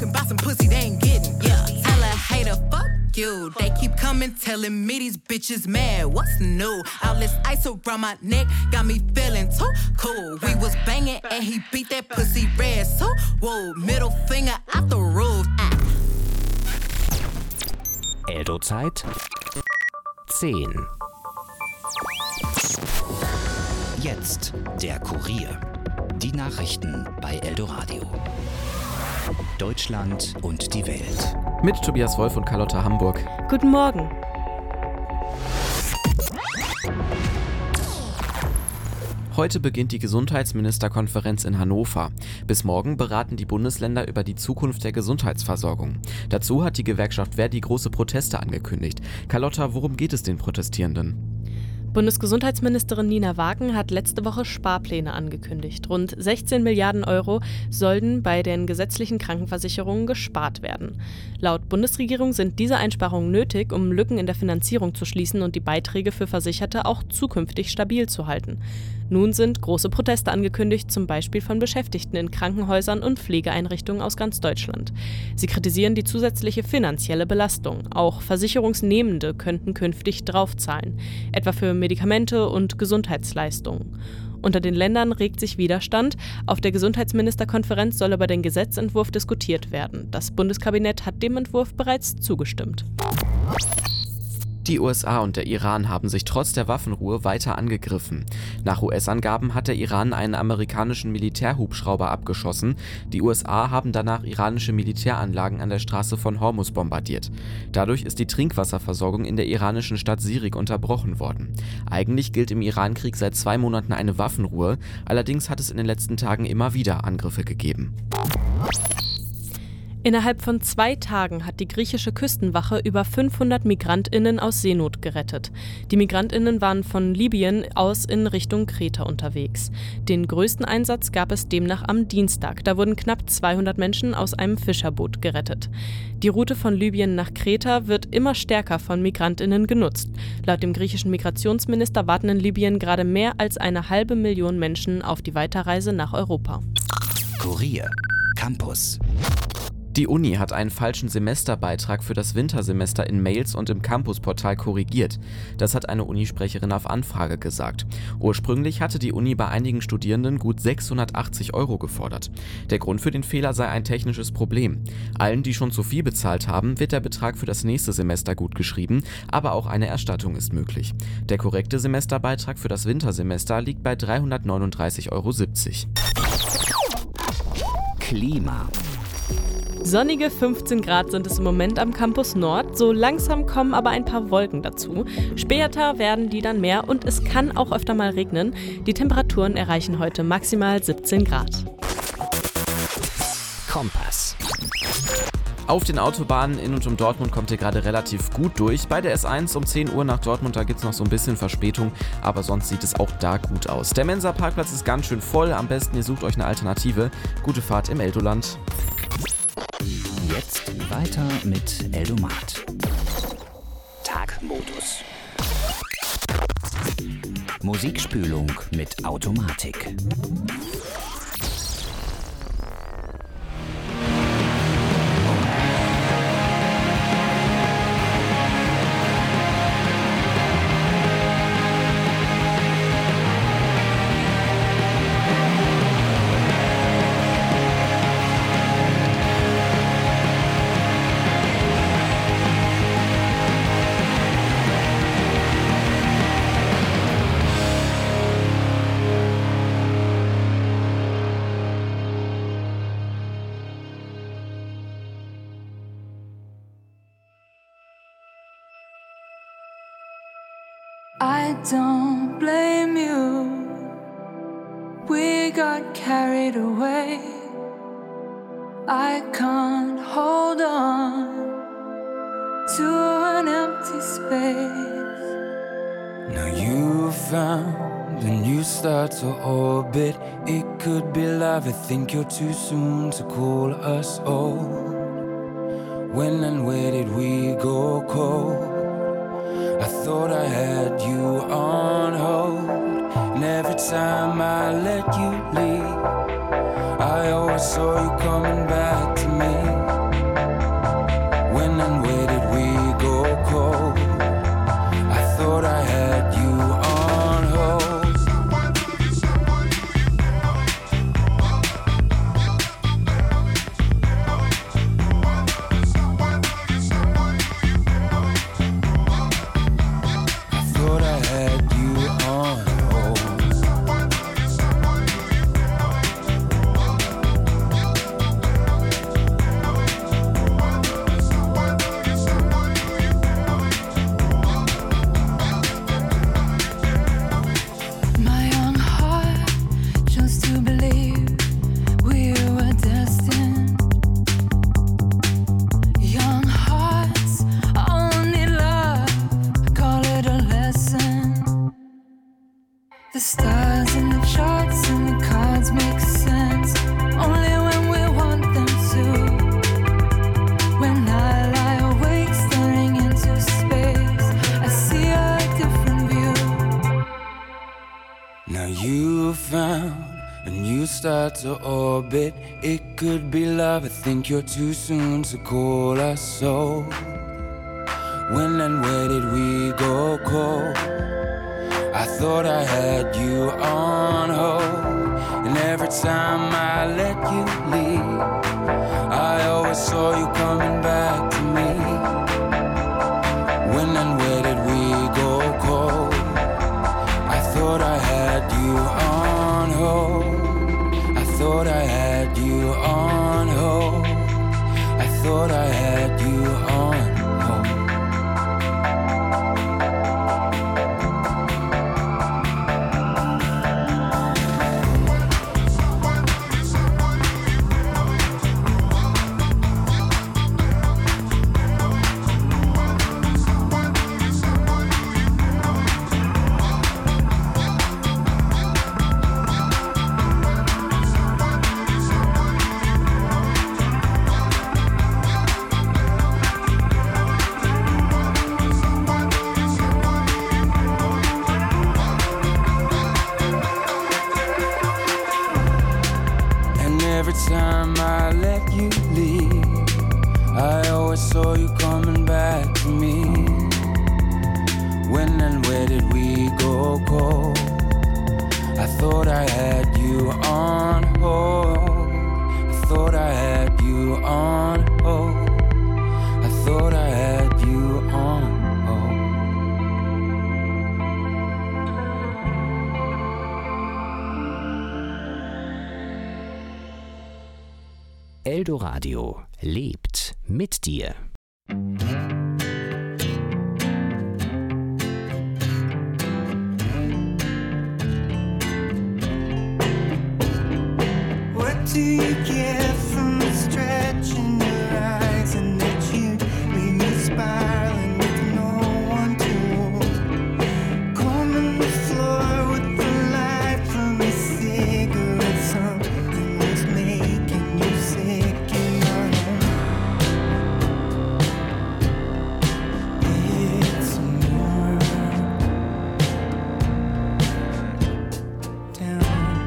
talking about some pussy they ain't getting. Yeah, tell a hater, fuck you. They keep coming, telling me these bitches mad. What's new? All this ice around my neck got me feeling too cool. We was banging and he beat that pussy red. So, whoa, middle finger out the roof. Eldo-Zeit 10. Jetzt der Kurier. Die Nachrichten bei Eldoradio. Deutschland und die Welt. Mit Tobias Wolf und Carlotta Hamburg. Guten Morgen. Heute beginnt die Gesundheitsministerkonferenz in Hannover. Bis morgen beraten die Bundesländer über die Zukunft der Gesundheitsversorgung. Dazu hat die Gewerkschaft Verdi große Proteste angekündigt. Carlotta, worum geht es den Protestierenden? Bundesgesundheitsministerin Nina Wagen hat letzte Woche Sparpläne angekündigt. Rund 16 Milliarden Euro sollten bei den gesetzlichen Krankenversicherungen gespart werden. Laut Bundesregierung sind diese Einsparungen nötig, um Lücken in der Finanzierung zu schließen und die Beiträge für Versicherte auch zukünftig stabil zu halten. Nun sind große Proteste angekündigt, zum Beispiel von Beschäftigten in Krankenhäusern und Pflegeeinrichtungen aus ganz Deutschland. Sie kritisieren die zusätzliche finanzielle Belastung. Auch Versicherungsnehmende könnten künftig draufzahlen, etwa für Medikamente und Gesundheitsleistungen. Unter den Ländern regt sich Widerstand. Auf der Gesundheitsministerkonferenz soll über den Gesetzentwurf diskutiert werden. Das Bundeskabinett hat dem Entwurf bereits zugestimmt. Die USA und der Iran haben sich trotz der Waffenruhe weiter angegriffen. Nach US-Angaben hat der Iran einen amerikanischen Militärhubschrauber abgeschossen. Die USA haben danach iranische Militäranlagen an der Straße von Hormuz bombardiert. Dadurch ist die Trinkwasserversorgung in der iranischen Stadt Sirik unterbrochen worden. Eigentlich gilt im Iran-Krieg seit 2 Monaten eine Waffenruhe. Allerdings hat es in den letzten Tagen immer wieder Angriffe gegeben. Innerhalb von 2 Tagen hat die griechische Küstenwache über 500 MigrantInnen aus Seenot gerettet. Die MigrantInnen waren von Libyen aus in Richtung Kreta unterwegs. Den größten Einsatz gab es demnach am Dienstag. Da wurden knapp 200 Menschen aus einem Fischerboot gerettet. Die Route von Libyen nach Kreta wird immer stärker von MigrantInnen genutzt. Laut dem griechischen Migrationsminister warten in Libyen gerade mehr als 500.000 Menschen auf die Weiterreise nach Europa. Kurier Campus. Die Uni hat einen falschen Semesterbeitrag für das Wintersemester in Mails und im Campusportal korrigiert. Das hat eine Unisprecherin auf Anfrage gesagt. Ursprünglich hatte die Uni bei einigen Studierenden gut 680 € gefordert. Der Grund für den Fehler sei ein technisches Problem. Allen, die schon zu viel bezahlt haben, wird der Betrag für das nächste Semester gut geschrieben, aber auch eine Erstattung ist möglich. Der korrekte Semesterbeitrag für das Wintersemester liegt bei 339,70 €. Klima. Sonnige 15 Grad sind es im Moment am Campus Nord. So langsam kommen aber ein paar Wolken dazu. Später werden die dann mehr und es kann auch öfter mal regnen. Die Temperaturen erreichen heute maximal 17 Grad. Kompass. Auf den Autobahnen in und um Dortmund kommt ihr gerade relativ gut durch. Bei der S1 um 10 Uhr nach Dortmund, da gibt es noch so ein bisschen Verspätung, aber sonst sieht es auch da gut aus. Der Mensa-Parkplatz ist ganz schön voll. Am besten ihr sucht euch eine Alternative. Gute Fahrt im Eldoland. Jetzt weiter mit Eldomat. Tagmodus. Musikspülung mit Automatik. I don't blame you. We got carried away. I can't hold on to an empty space. Now you found a new star to orbit. It could be love. I think you're too soon to call us old. When and where did we go cold? I thought I had you on hold, and every time I let you leave, I always saw you coming back to me. start to orbit. It could be love, I think you're too soon to call us so. When and where did we go cold? I thought I had you on hold, and every time I let you leave, I always saw you coming back to me. When and where did we go cold? I thought I had you on hold. I thought I had you on hold. I thought I had you on hold. Every time I let you leave, I always saw you coming back to me. When and where did we go cold? I thought I had you on hold. I thought I had you on hold. I thought I had you on hold. Eldoradio lebt mit dir. What do you get from the stretch in your eyes and that you leave me spiraling with no one to hold? Combing the floor with the light from a cigarette, something was making you sick in my home. It's a mirror down.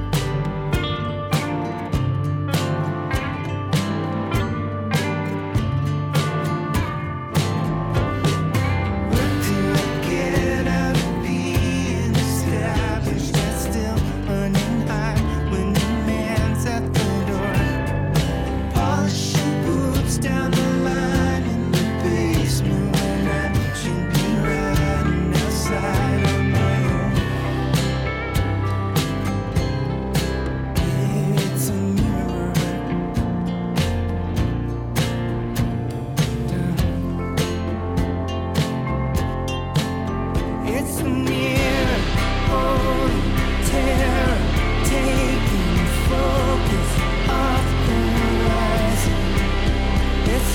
It's a mirror, holding terror, taking focus off the horizon. It's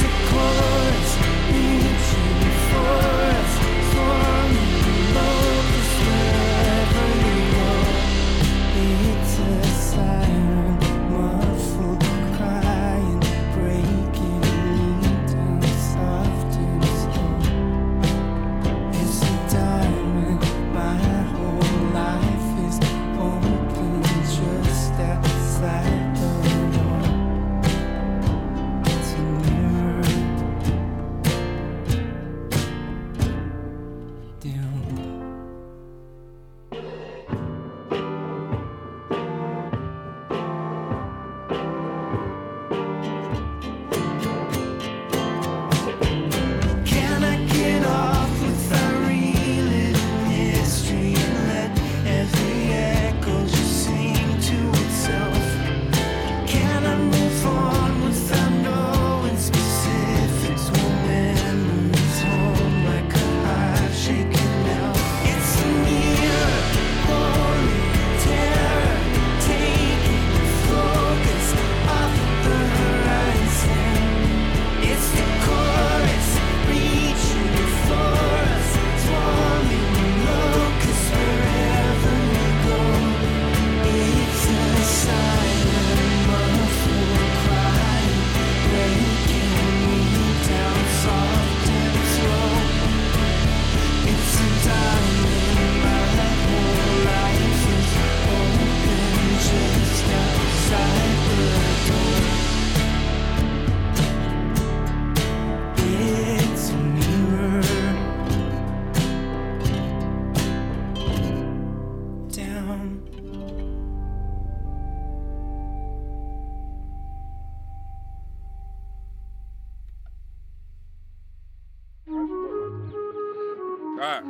Alright.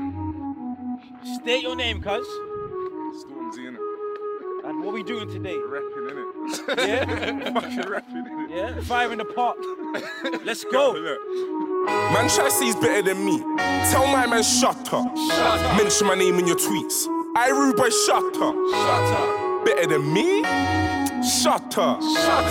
State your name, cuz. Stormzy, innit? And what we doing today? Rapping, innit? Yeah? Fucking rapping, innit? Yeah? Fire in the park. Let's go. Man try to say he's better than me. Tell my man shut up. Mention my name in your tweets. I rude boy, shut up. Better than me? Shut up.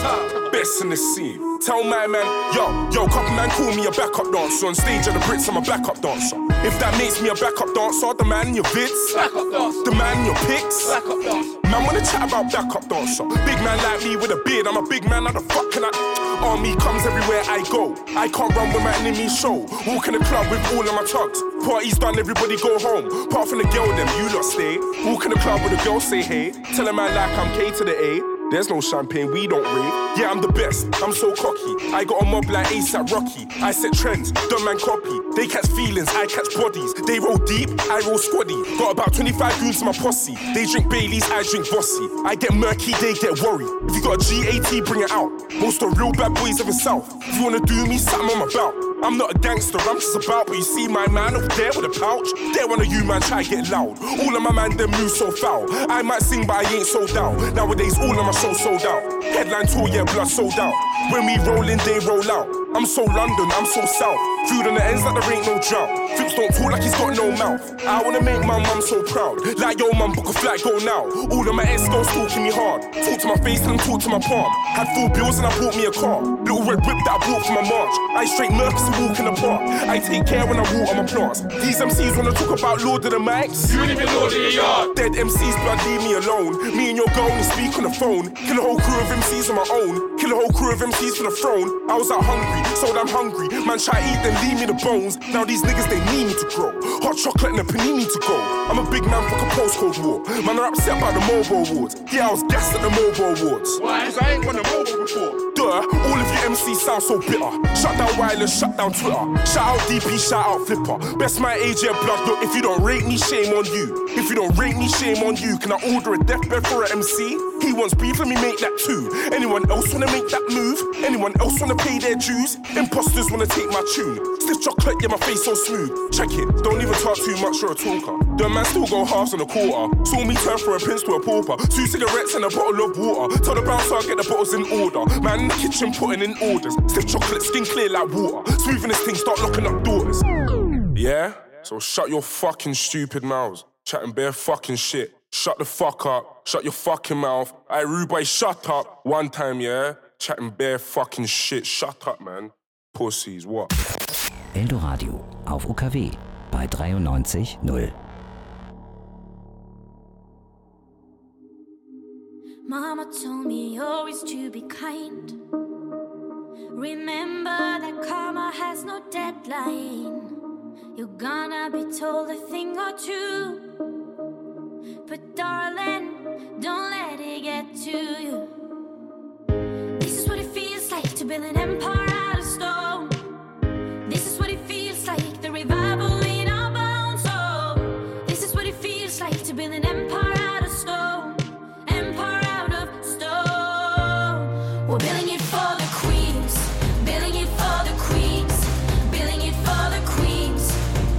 Best in the scene. Tell my man, yo, couple man call me a backup dancer. On stage at the Brits, I'm a backup dancer. If that makes me a backup dancer, the man in your vids, the man in your pics, man wanna chat about backup dancer. Big man like me with a beard, I'm a big man, how the fuck can I? Army comes everywhere I go. I can't run with my enemies show. Walk in the club with all of my tugs. Party's done, everybody go home. Apart from the girl, them you lot stay. Walk in the club with a girl, say hey. Tell a man like I'm K to the A. There's no champagne, we don't rave. Yeah, I'm the best, I'm so cocky. I got a mob like ASAP Rocky. I set trends, dumb man copy. They catch feelings, I catch bodies. They roll deep, I roll squaddy. Got about 25 goons in my posse. They drink Baileys, I drink Bossy. I get murky, they get worried. If you got a GAT, bring it out. Most of the real bad boys of the South. If you wanna do me, something I'm about. I'm not a gangster, I'm just about. But you see my man over there with a pouch. There one of you man try to get loud. All of my man them move so foul. I might sing but I ain't sold out. Nowadays all of my show sold out. Headline tour, yeah, blood sold out. When we roll in, they roll out. I'm so London, I'm so south. Food on the ends like there ain't no drought. Flips don't talk like he's got no mouth. I wanna make my mum so proud. Like yo mum, book a flight, go now. All of my ex-girls talking me hard. Talk to my face and talk to my palm. Had full bills and I bought me a car. Little red whip that I bought for my march. I straight Mercs and walk in the park. I take care when I water my plants. These MCs wanna talk about Lord of the Mics. You ain't even Lord of your yard. Dead MCs, blood, leave me alone. Me and your girl only speak on the phone. Kill a whole crew of MCs on my own. Kill a whole crew of MCs for the throne. I was out hungry, so I'm hungry. Man try to eat, then leave me the bones. Now these niggas, they need me to grow. Hot chocolate and a panini to go. I'm a big man, fuck a postcode war. Man are upset about the Mobo Awards. Yeah, I was gassed at the Mobo Awards. Why? Cause I ain't won a Mobo before. Duh, all of you MCs sound so bitter. Shut down Wireless, shut down Twitter. Shout out DP, shout out Flipper. Best my age, yeah, blood. Look, if you don't rate me, shame on you. If you don't rate me, shame on you. Can I order a deathbed for an MC? He wants beef, let me make that too. Anyone else wanna make that move? Anyone else wanna pay their dues? Imposters wanna take my tune. Stiff chocolate, yeah, my face so smooth. Check it, don't even talk too much, you're a talker. The man still go halves and a quarter. Saw me turn from a prince to a pauper. 2 cigarettes and a bottle of water. Tell the bouncer I'll get the bottles in order. Man in the kitchen putting in orders. Stiff chocolate, skin clear like water. Smoothing this thing, start locking up doors. Yeah? So shut your fucking stupid mouths. Chatting bare fucking shit. Shut the fuck up. Shut your fucking mouth. I rude boy, shut up. One time, yeah? Chatting bare fucking shit. Shut up, man. Pussies, what? Eldoradio auf UKW bei 93.0. Mama told me always to be kind. Remember that karma has no deadline. You're gonna be told a thing or two. But darling, don't let it get to you. This is what it feels like to build an empire out of stone. This is what it feels like, the revival in our bones. Oh, this is what it feels like to build an empire out of stone. Empire out of stone. We're building it for the queens. Building it for the queens. Building it for the queens.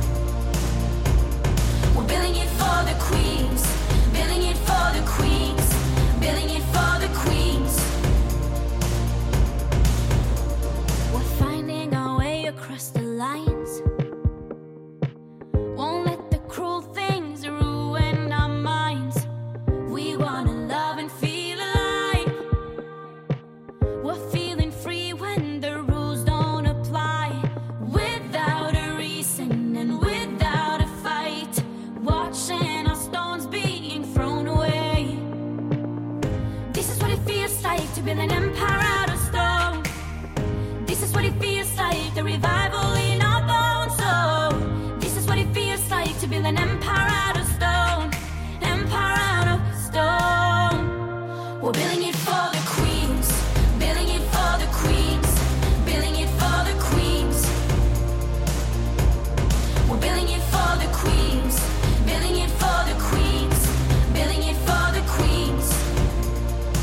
We're building it for the queens. Building it for the queens. Building it for the queens. We're finding our way across the lines. Won't let the cruel things ruin our minds. We wanna love and feel alive. We're feeling free when the rules don't apply. Without a reason and without a fight. Watching our stones being thrown away. This is what it feels like to build an empire out of stone. This is what it feels like, the revival in our bones. Oh, this is what it feels like to build an empire out of stone. Empire out of stone. We're building it for the queens. Building it for the queens. Building it for the queens. We're building it for the queens. Building it for the queens. Building it for the queens.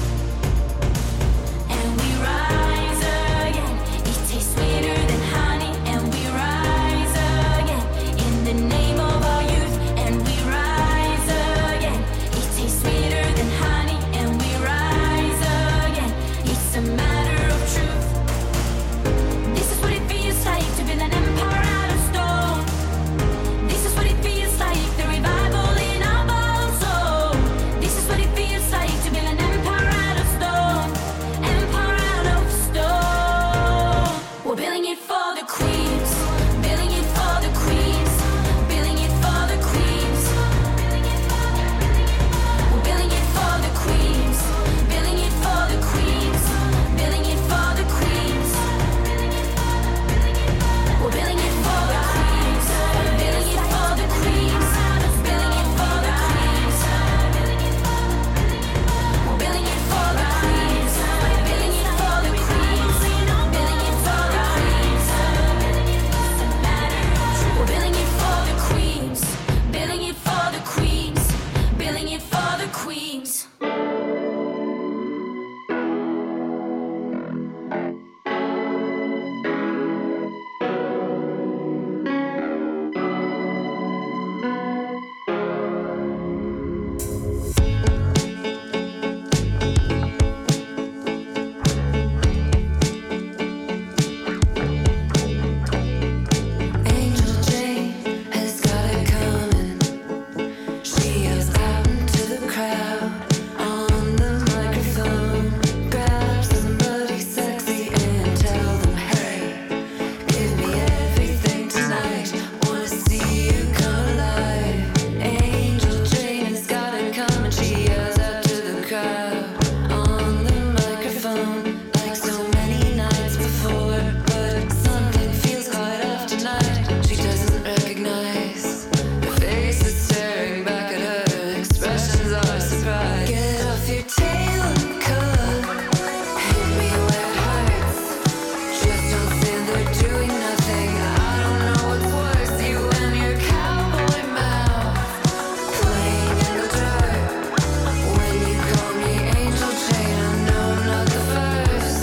And we rise again. It tastes sweeter than honey. it for the queens, billing it for the queens, billing it for the queens. We're billing it for the queens, billing it for the queens, billing it for the queens. We're billing it for the queens, billing it for the queens, billing it for the queens. We're billing it for the queens, billing it for the queens, billing it for the queens. We're billing it for the queens, billing it for the queens, billing it for the queens. Angel Jane has got it coming. She yells out into the crowd on the microphone. Grab somebody sexy and tell them, hey, give me everything tonight. Wanna see you come alive. Angel Jane has got it coming. She yells out to the crowd on the microphone like so many nights before. But something feels quite off tonight. She doesn't recognize the face that's staring back at her. Expressions are surprise. Get off your tail and cut. Hit me where it hurts. Just don't stand there doing nothing. I don't know what's worse, you and your cowboy mouth playing in the dirt. When you call me Angel Jane, I know I'm not the first.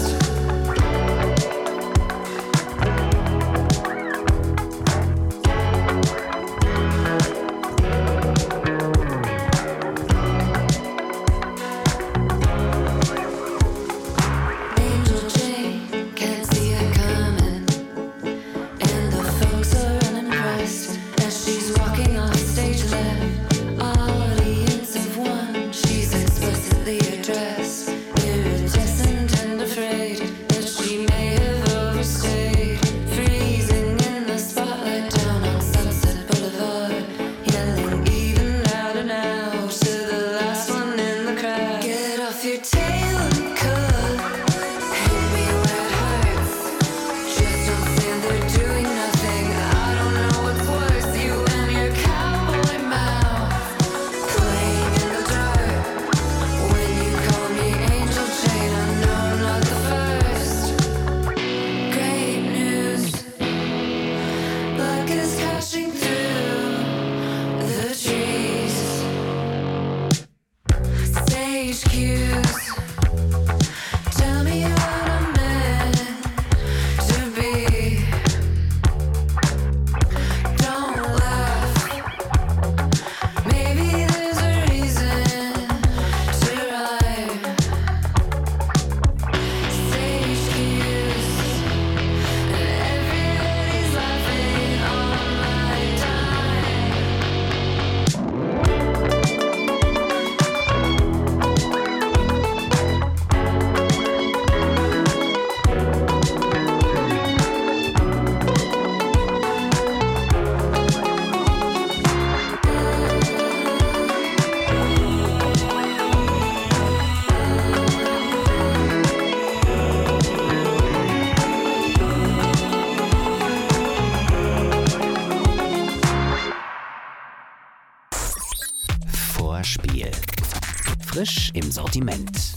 Angel Jane can't see it coming, and the folks are unimpressed as she's walking off stage left. Audience of one, she's explicitly addressed, iridescent and afraid that she may have overstayed. Freezing in the spotlight down on Sunset Boulevard, yelling even louder now to the last one in the crowd. Get off your tail and cut. Hit me where it hurts. Just don't stand there doing nothing. I don't know what's worse, you and your cowboy mouth playing in the dirt. When you call me Angel Jane, I know I'm not the first. Great news, luck is crashing through the trees. Stage cues, tell me what I'm meant to be. Don't laugh, maybe there's a reason to rhyme. Stage cues, and everybody's laughing on my dime. Vorspiel. Frisch im Sortiment.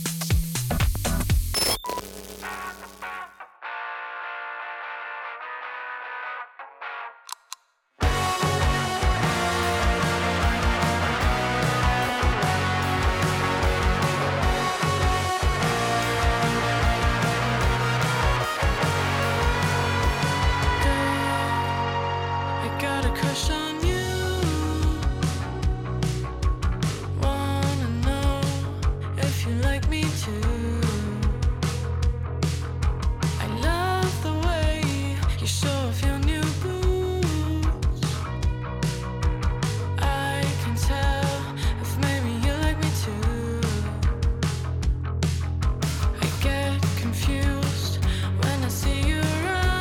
I got a crush on you. Wanna know if you like me too. I love the way you show off your new boots. I can tell if maybe you like me too. I get confused when I see you around.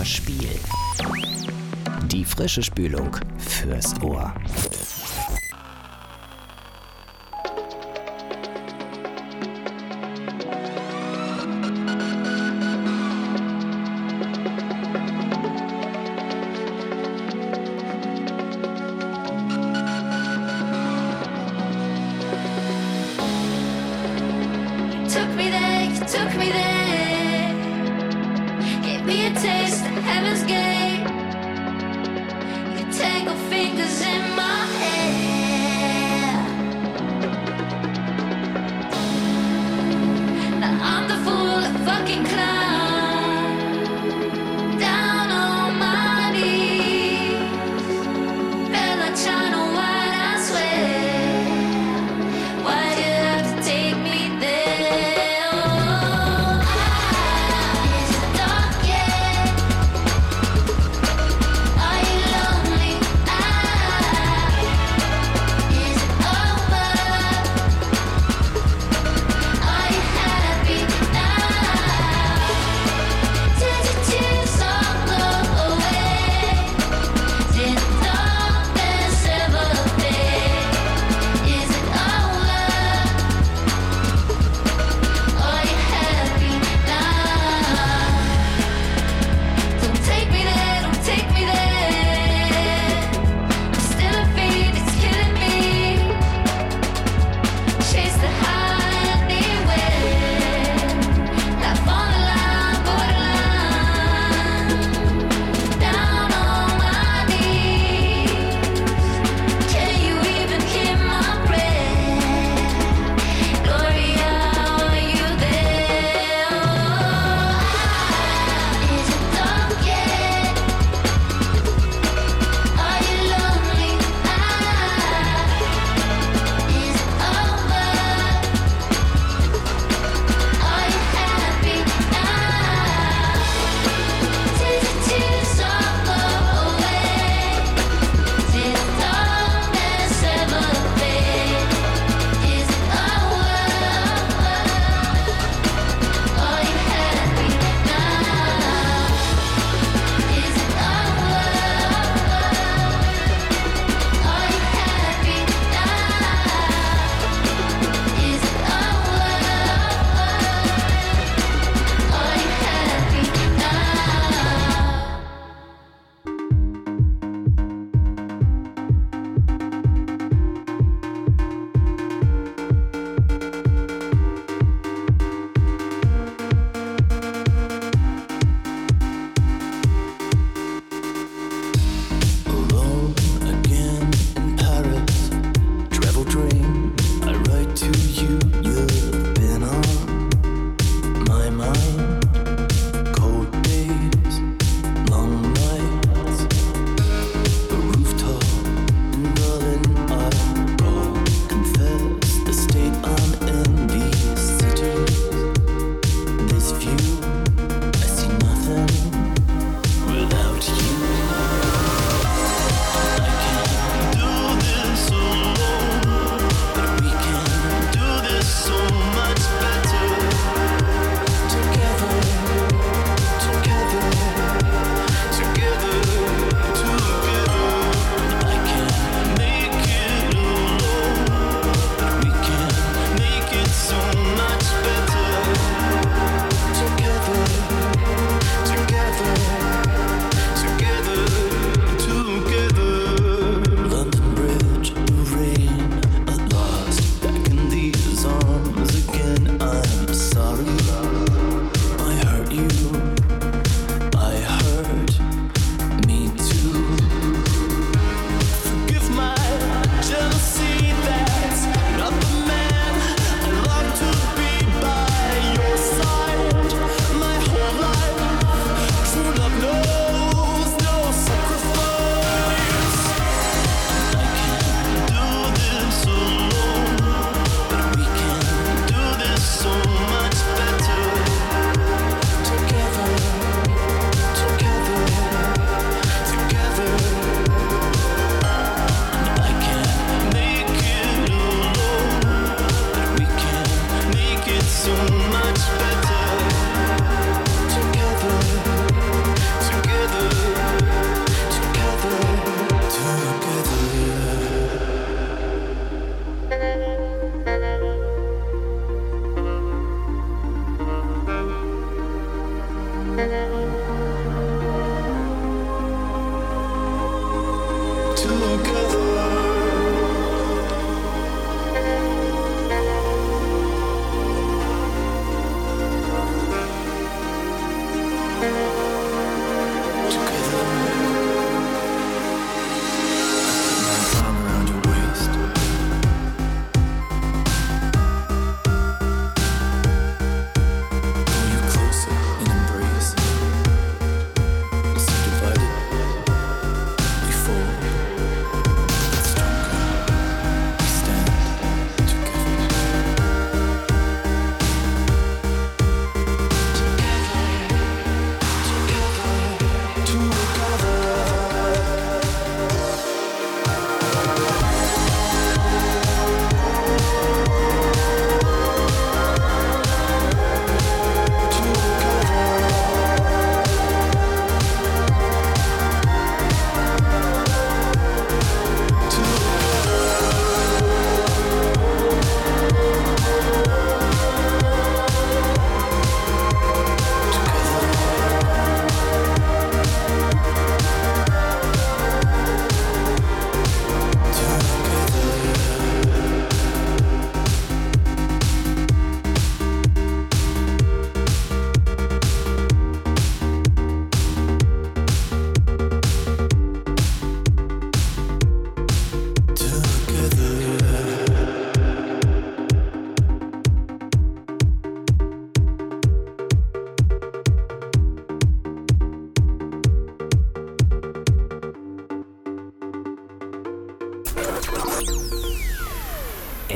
Vorspiel. Die frische Spülung fürs Ohr. Took me there, you took me there. Gave me a taste of heaven's gate. You tangle fingers in my hair. Now I'm the fool, a fucking clown. Down on my knees. Bella China white, I swear. Why'd you have to take me there? Oh, is it dark yet? Are you lonely? Is it over? Are you happy now?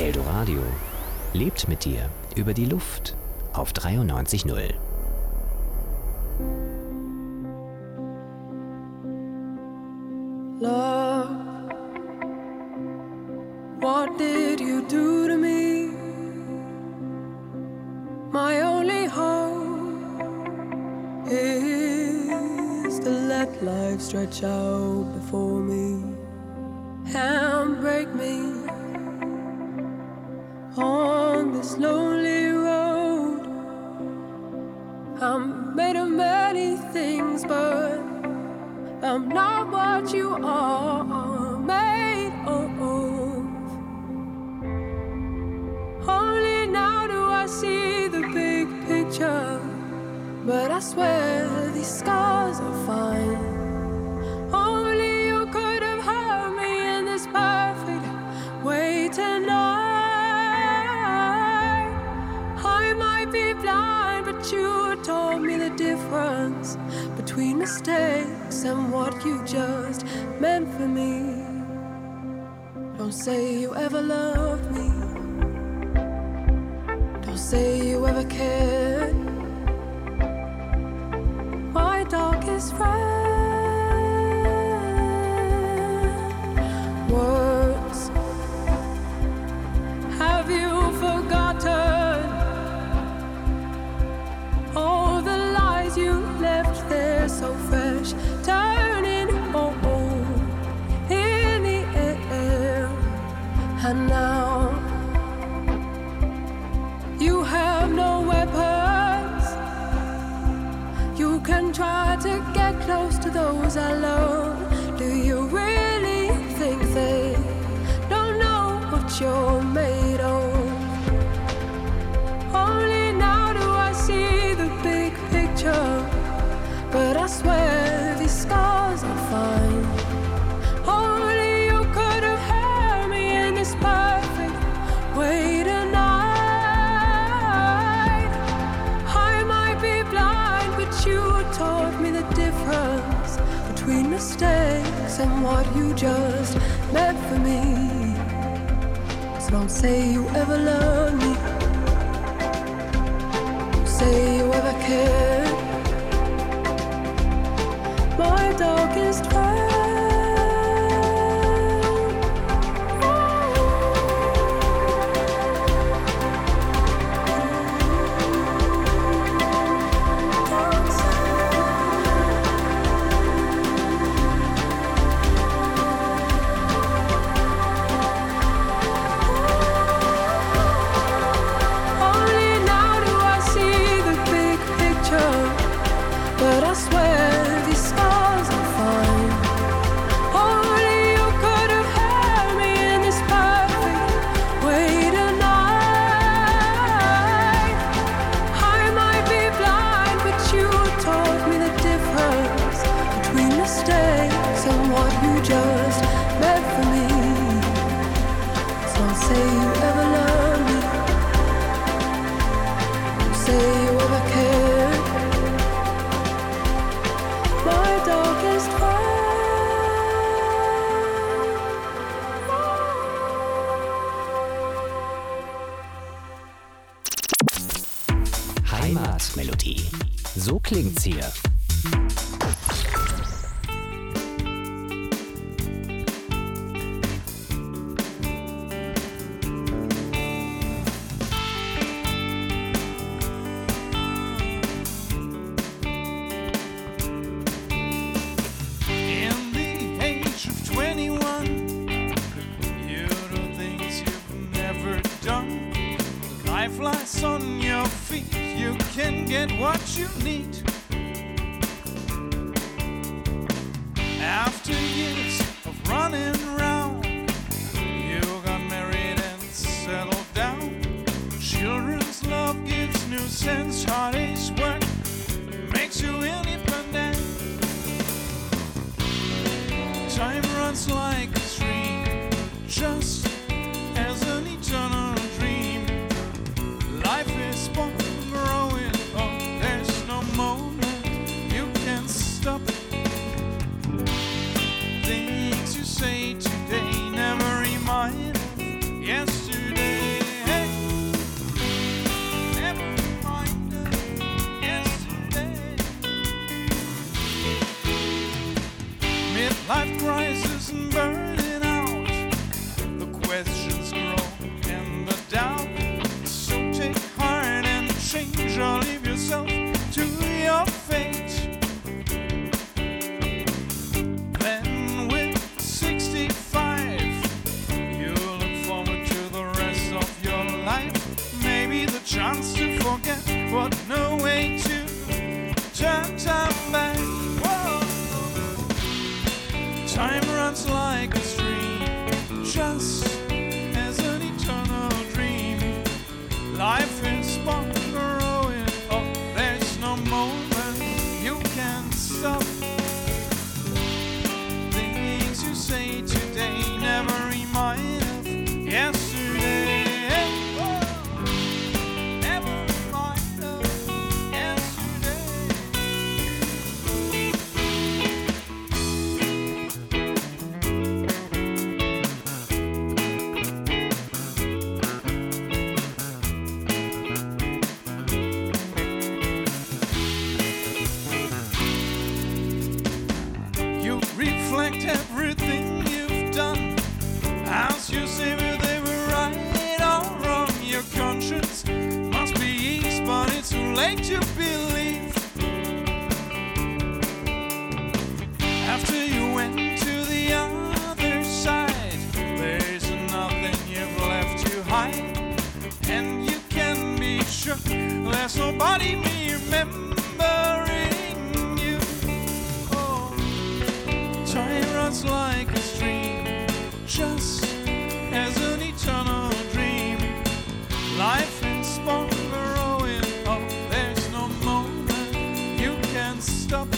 Eldoradio lebt mit dir über die Luft auf 93.0. Love, what did you do to me? My only hope is to let life stretch out before me and break me on this lonely road. I'm made of many things, but I'm not what you are made of. Only now do I see the big picture, but I swear these scars are fine. Only you could have hurt me in this perfect way tonight. I might be blind, but you taught me the difference between mistakes and what you just meant for me. Don't say you ever loved me. Don't say you ever cared. My darkest friend. Words. Have you forgotten all the lies you left there so fresh, turning in the air? And now you have no weapons. You can try to get close to those I love. Do you really think they don't know what you're made of? Only now do I see the big picture, but I swear these scars are fine. Only you could have held me in this perfect way tonight. I might be blind, but you taught me the difference between mistakes and what you just meant for me. So don't say you ever loved me. Don't say you ever cared. My darkest friend. Only now do I see the big picture, but I swear these scars are fine. Only you could have held me in this perfect way tonight. I might be blind, but you taught me the difference between mistakes and what you just meant for me. So don't say you ever loved me. Don't say you ever cared. My darkest Heimatmelodie. So klingt's hier. In the age of 21, you do things you've never done. Life lies on your feet, you can get what you need. After years of running around, you got married and settled down. Children's love gives new sense, hard day's work makes you independent. Time runs like a stream, just as an eternal dream. Life is born, growing up, there's no moment you can stop it. Things you say today never remind of yesterday. chance to forget, but no way to turn time back. Whoa. Time runs like a stream, just as an eternal dream. Life is but growing up, there's no moment you can stop. Things you say today never remind of yesterday. Never remind of yesterday. You reflect everything you've done. Ask yourself if they were right or wrong. Your conscience must be eased, but it's too late to believe. After you went to the other side, there's nothing you've left to hide. And you can be sure there's nobody remembering you. Oh, time runs like a stream, just as an eternal dream. Life is but growing up, there's no moment you can stop.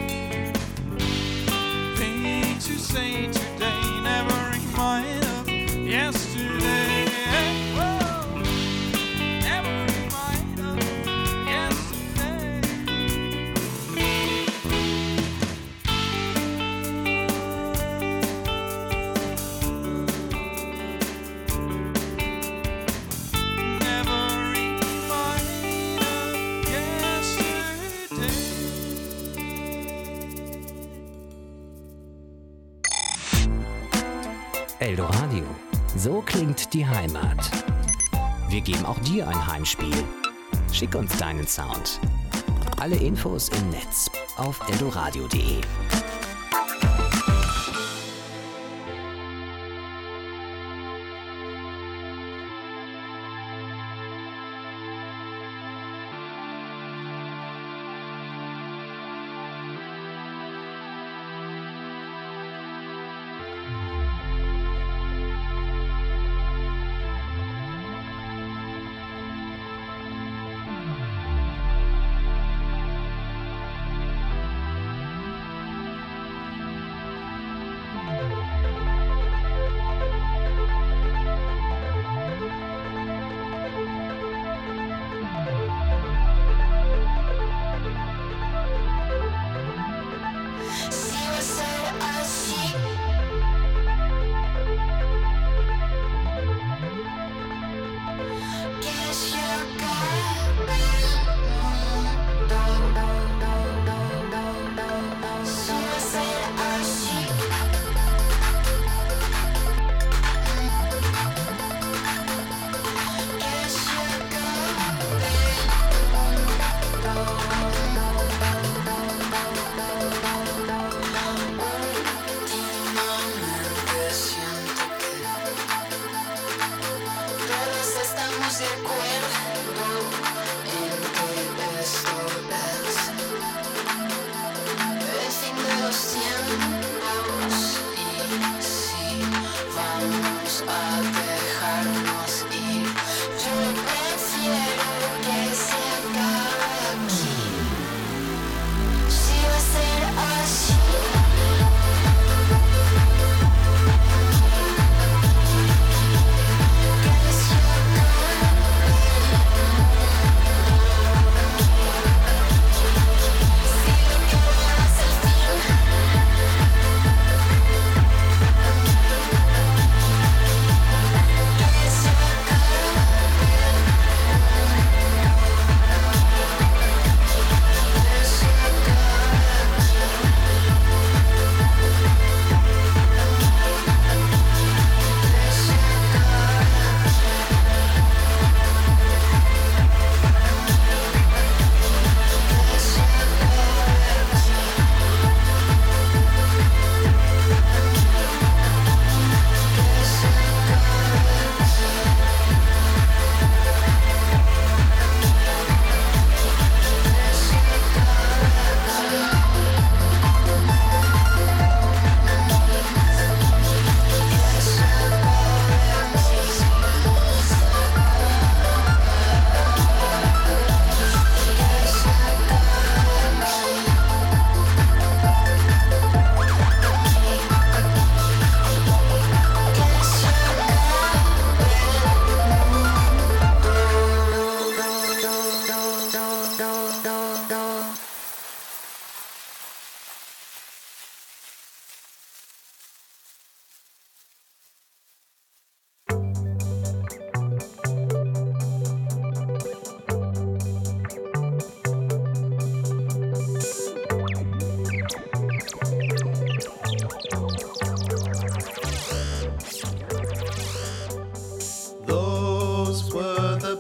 Things you say today never remind of yesterday. Whoa. Never remind of yesterday. Never remind of yesterday. Eldoradio. So klingt die Heimat. Wir geben auch dir ein Heimspiel. Schick uns deinen Sound. Alle Infos im Netz auf eldoradio.de. Así.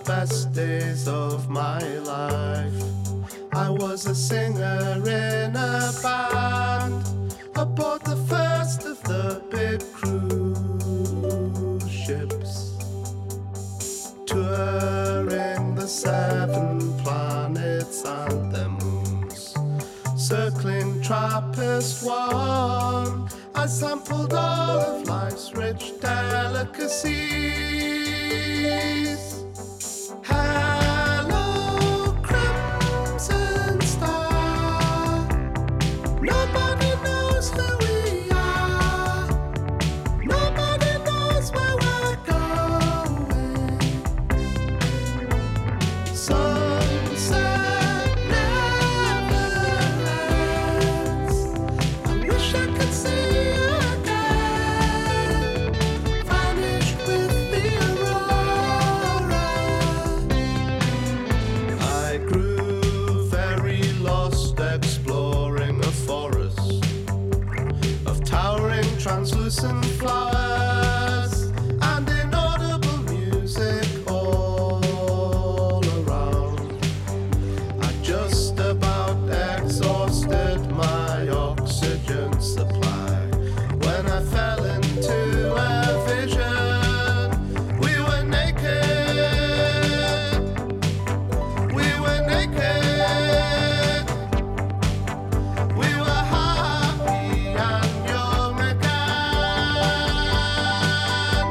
best days of my life. I was a singer in a band aboard the first of the big cruise ships, touring the 7 planets and their moons, circling TRAPPIST-1. I sampled all of life's rich delicacies. Hello, Crimson Star. Nobody knows who we are. Nobody knows where we're going. Sunset never ends. I wish I could see you again. Vanished with the aurora. I grew very lost exploring a forest of towering translucent flowers and inaudible music all around. I just about exhausted my oxygen supply when I fell into a vision. We were naked. We were naked. We were happy and young again.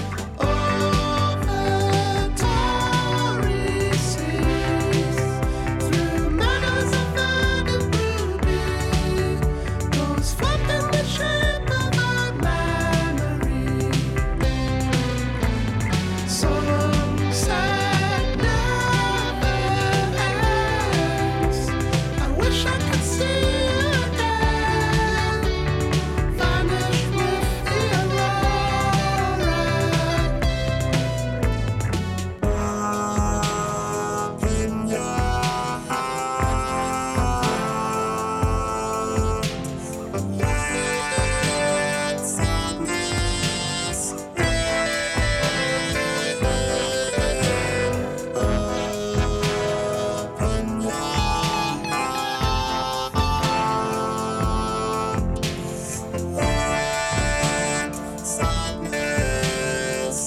Over tarry seas, through meadows of verdant ruby, goes floating the shape of a memory. Sunset never ends. I wish I could see you again. Vanished with the aurora. In your heart, sadness. Open your heart, sadness.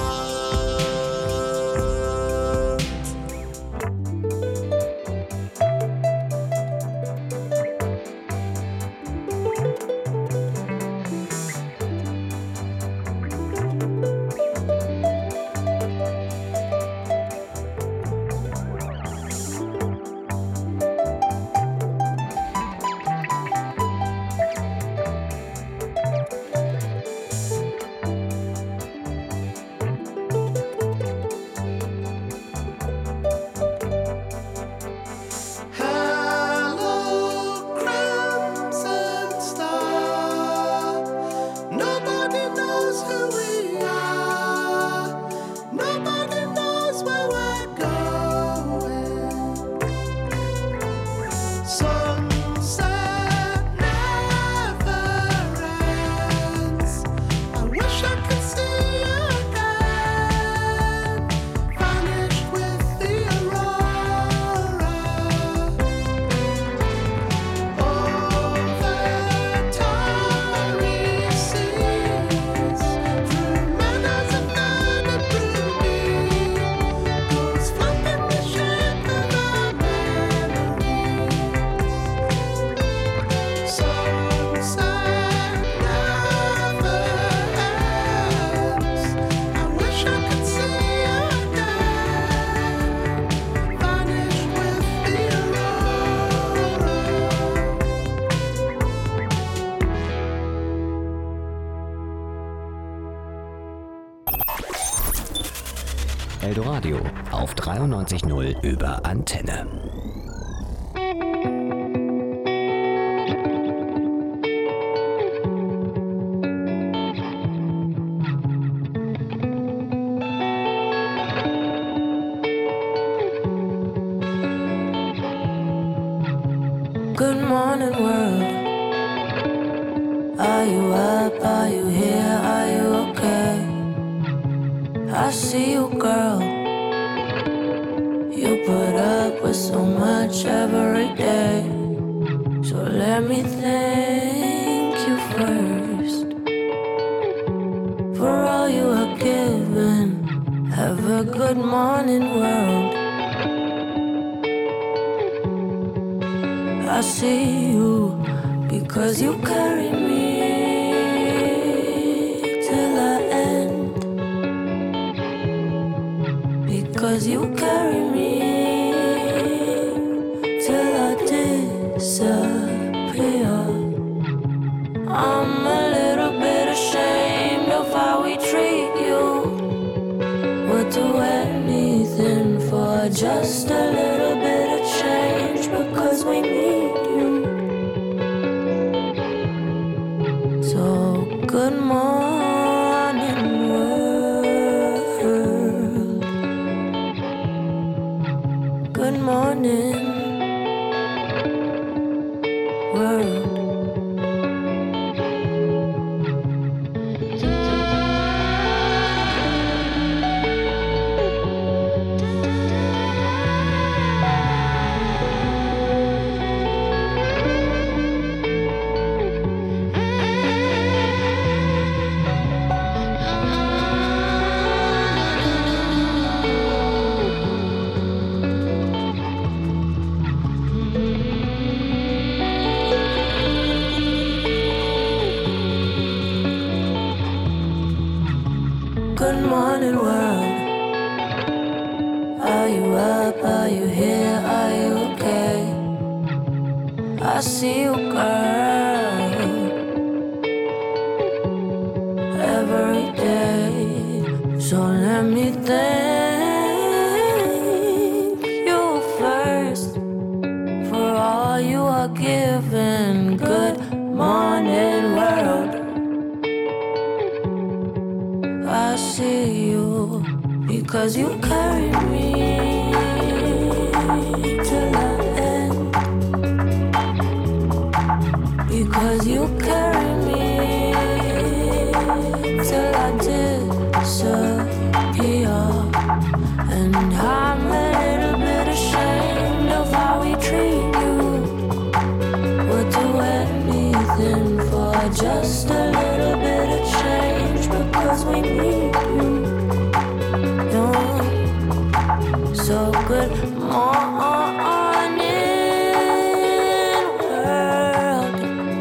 Hello, Crimson Star. Nobody knows who we are. Nobody knows where we're going. Sunset never ends. I wish I could see you again. Vanished with the aurora. Over tarry seas, through meadows of verdant ruby, goes floating the shape of a memory. Sunset never ends. I wish I could see you again. Vanished with the aurora. Eldoradio auf 93.0 über Antenne. Good morning, world. Are you up? Are you here? Are you okay? I see you, girl. put up with so much every day. So let me thank you first for all you are given. Have a good morning, world. I see you because you carry me till I end. Because you carry me till I disappear. I'm a little bit ashamed of how we treat you. We'll do anything for just a little bit of change because we need you. So good morning, world. Good morning, world. Good morning, world. Are you up? Are you here? Are you okay? I see you, girl, every day. So let me thank you first for all you are given. Good morning, world. I see you because you carry me till I end. Because you carry me till I disappear. And I'm a little bit ashamed of how we treat you. We'll do anything for just a little bit of change because we need you. So good morning, world.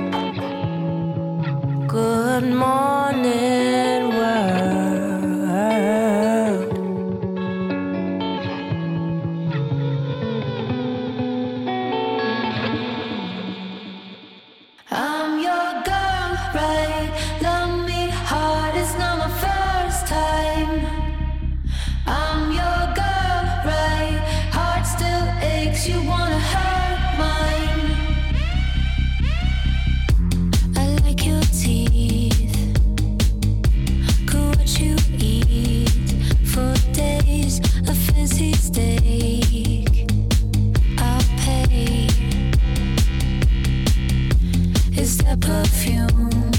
Good morning, world. I'm your girl, right? Love me hard, it's not my first time. I'm your girl, right? Heart still aches, you wanna hurt mine. I like your teeth, could watch you eat for days. A fancy steak, I'll pay. Is that perfume,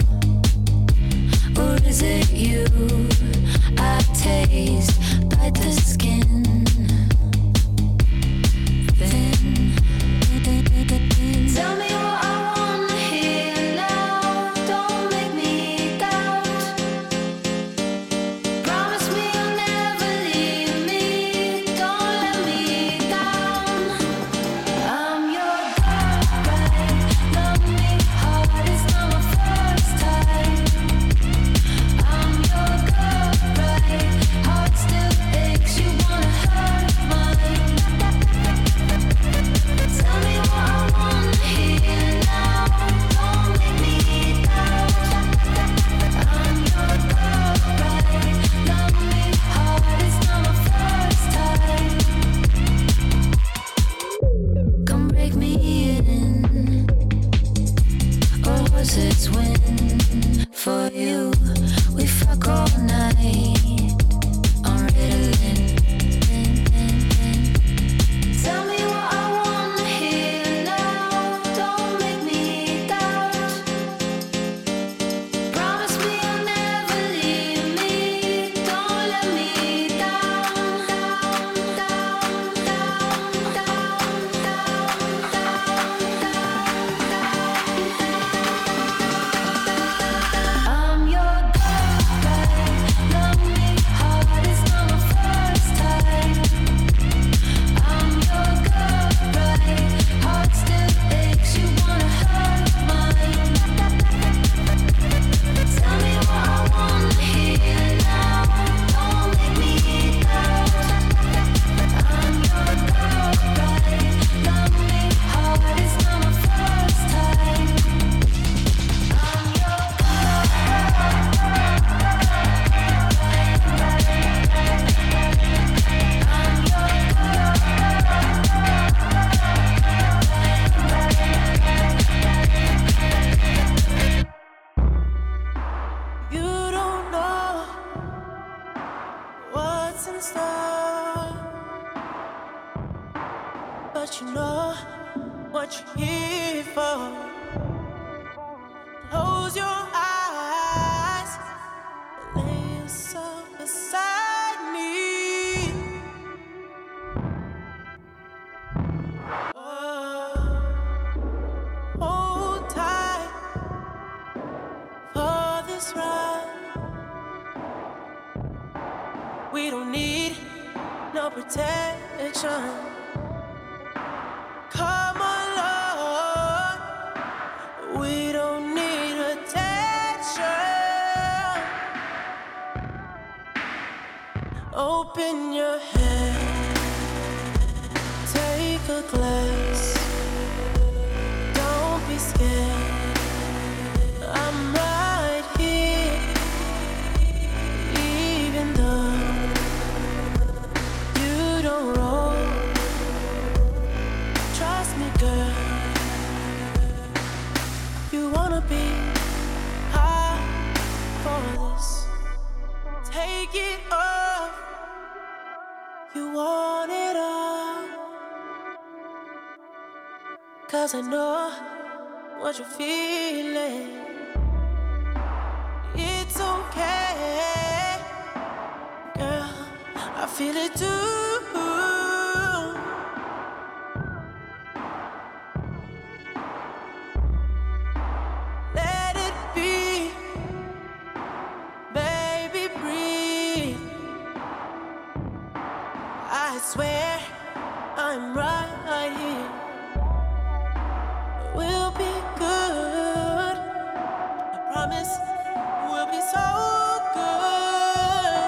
or is it you? I taste, bite the skin, thin. Tell me what I wanna hear now. Don't make me doubt. Promise me you'll never leave me. Don't but you know what you're here for. Close your eyes, lay yourself beside me. Hold tight for this ride. We don't need no protection. Come along, we don't need attention. Open your head, take a glass. Don't be scared, I'm right here. Even though you don't roll, trust me, girl. You wanna be high for this. Take it off. You want it all. 'Cause I know what you're feeling. It's okay, girl. I feel it too. Let it be, baby, breathe. I swear I'm right here. We'll be good. I promise we'll be so good.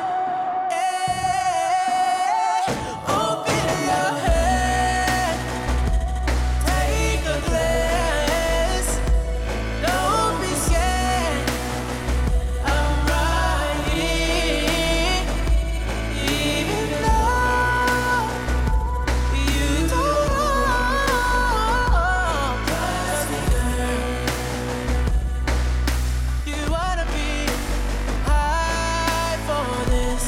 Yeah. Open your head, take a glass. Don't be scared, I'm right here. Even though you don't know, trust me, girl. You wanna be high for this.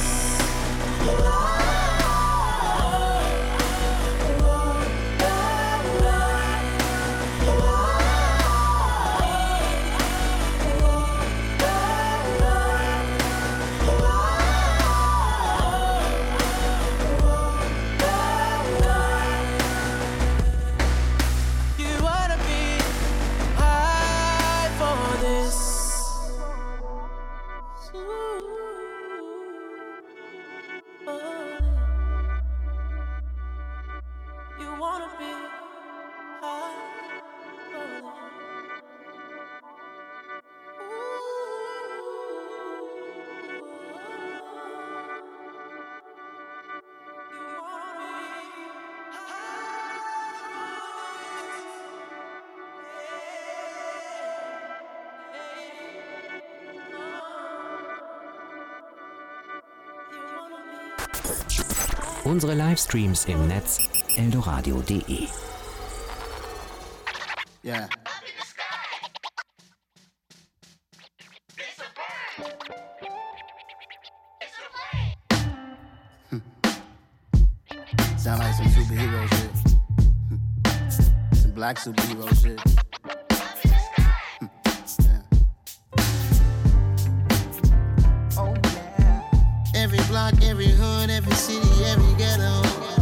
You wanna be high for this. You wanna be high for Unsere Livestreams im Netz eldoradio.de. Yeah. Sound like some superhero shit. Some black superhero shit. Oh yeah. Every block, every hood, every city, every ghetto.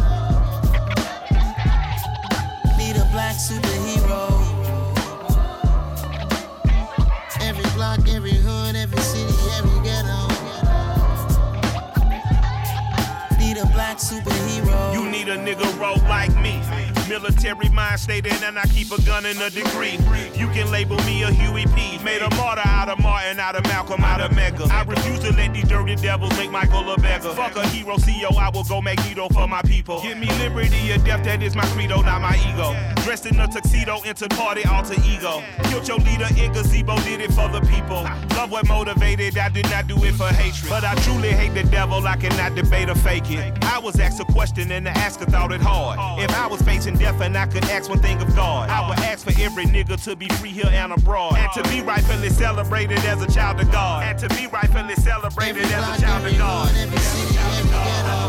Need a black superhero. Every block, every hood, every city, every ghetto. Need a black superhero. You need a nigga roll like me. Military mind stated, and I keep a gun and a degree. You can label me a Huey P. Made a martyr out of Martin, out of Malcolm, out of Mega. I refuse to let these dirty devils make Michael a beggar. Fuck a hero CEO, I will go Magneto for my people. Give me liberty or death, that is my credo, not my ego. Dressed in a tuxedo, entered party, alter ego. Killed your leader in gazebo, did it for the people. Love what motivated, I did not do it for hatred. But I truly hate the devil, I cannot debate or fake it. I was asked a question and the asker thought it hard. If I was facing death and I could ask one thing of God, I would ask for every nigga to be free here and abroad. And to be rightfully celebrated as a child of God. And to be rightfully celebrated as a child of God. Every city, every ghetto.